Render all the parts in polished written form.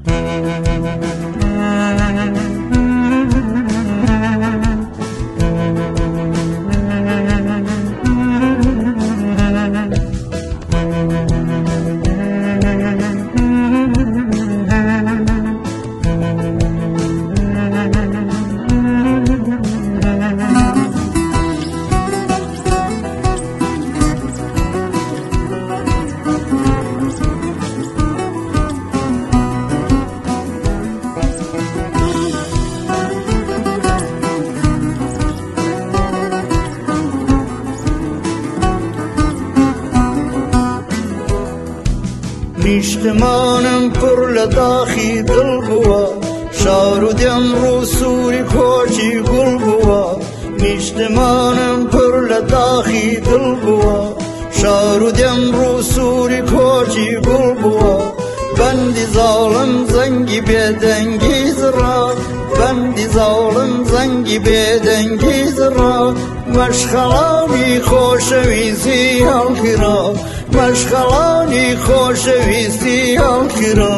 نیشتمانم پر لە داخی دڵ بووە، شار و دێم ڕوو سووری کۆچی گوڵ بووە. نیشتمانم پر لە داخی دڵ بووە، شار و دێم ڕوو سووری کۆچی گوڵ بووە. بەندی زاڵم زەنگی بێدەنگی زڕا، بەندی زاڵم زەنگی بێدەنگی زڕا. مەشخەڵانی خۆشەویستی هەڵگرا، مەشخەڵانی خۆشەویستی هەڵگرا.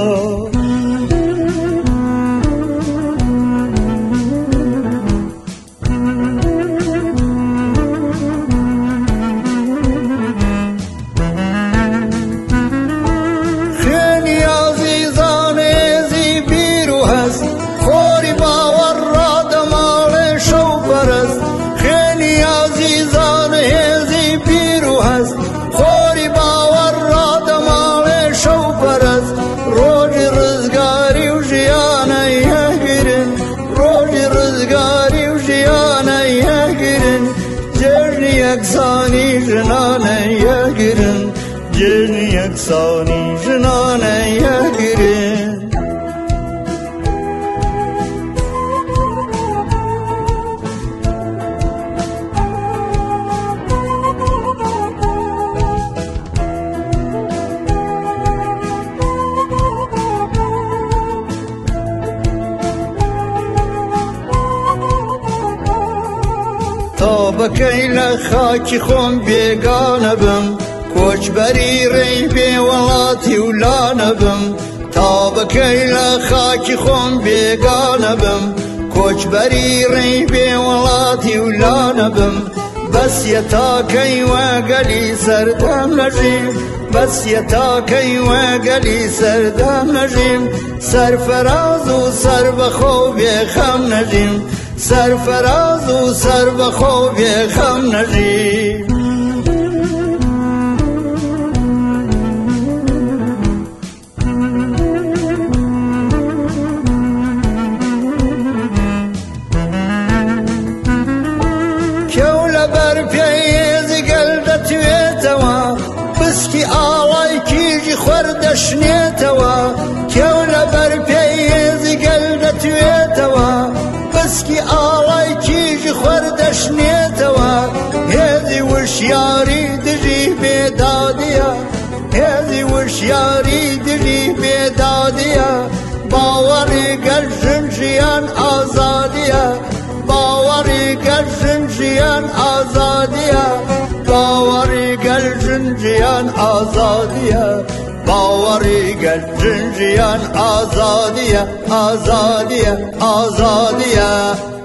خوێنی ئازیزان هێزی بیر و هەست، خۆری باوەڕ ڕادەماڵێ شەو پەرست. خوێنی ئازیزان هێزی بیر و هەست، خۆری باوەڕ ڕادەماڵێ شەو پەرست. ڕۆژی ڕزگاری و ژیانەی هەگرن، ڕۆژی ڕزگاری و ژیانەی هەگرن. جێژنی یەکسانی ژنانەی هەگرن، جێژنی یەکسانی ژنانەی هەگرن. تا بەکەی لە خاکی خۆم بێگانە بم، کۆچبەری ڕێی بێوەڵاتی و لانە بم. تا بەکەی لە خاکی خۆم بێگانە بم، کۆچبەری ڕێی بێوەڵاتی و لانە بم. بەسیە تاکەی وەگەلی سەردەم نەژیم، بەسیە تاکەی وەگەلی سەردەم نەژیم. سەرفەراز و سەربەخۆ و بێخەم نەژیم، سەرفەراز و سەربەخۆ و بێخەم نەژیم. کێو لەبەر پێی هێزی گەل دەتوێتەوە، بسکی ئاڵای کیژی خوەردەشنێتەوە. کێو لەبەر پێی هێزی گەل دەتوێتەوە، بسکی ئاڵای کیژی خوەردەشنێتەوە. هێزی وشیاری دژی بێدادیە، هێزی وشیاری دژی بێدادیە. باوەڕی گەژن ژیان ئازادیە، باوەڕی گەژن ژیان ئازادیە. باوەڕی گەژن ژیان ئازادیە، باوەڕی گەژن ژیان ئازادیە، ئازادیە، ئازادیە.